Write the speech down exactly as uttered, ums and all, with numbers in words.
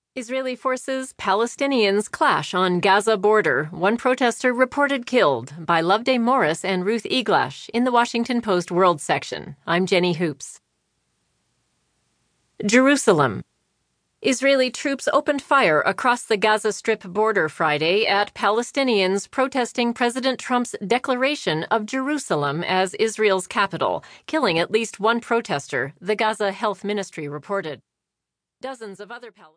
Israeli forces, Palestinians clash on Gaza border. One protester reported killed by Loveday Morris and Ruth Eglash in the Washington Post World section. I'm Jenny Hoops. Jerusalem. Israeli troops opened fire across the Gaza Strip border Friday at Palestinians protesting President Trump's declaration of Jerusalem as Israel's capital, killing at least one protester, the Gaza Health Ministry reported. Dozens of other Palestinians